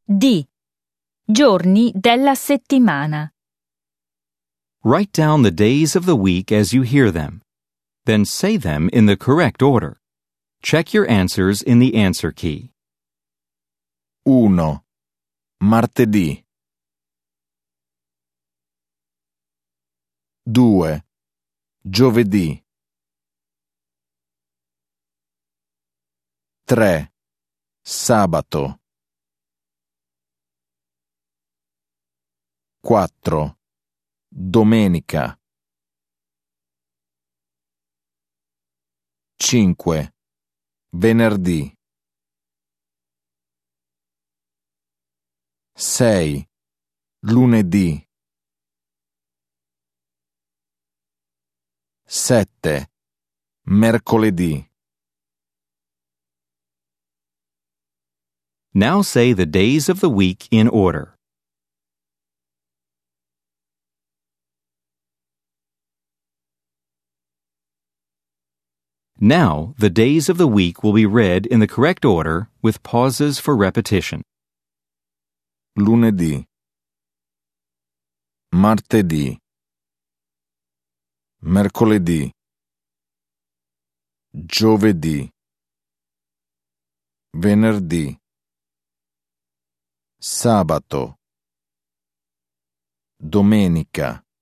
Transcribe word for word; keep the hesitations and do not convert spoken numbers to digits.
D. Giorni della settimana. Write down the days of the week as you hear them. Then say them in the correct order. Check your answers in the answer key. uno. Martedì. due. Giovedì. tre. Sabato. quattro. Domenica. cinque. Venerdì. sei. Lunedì. sette. Mercoledì. Now say the days of the week in order. Now, the days of the week will be read in the correct order with pauses for repetition. Lunedì. Martedì. Mercoledì. Giovedì. Venerdì. Sabato. Domenica.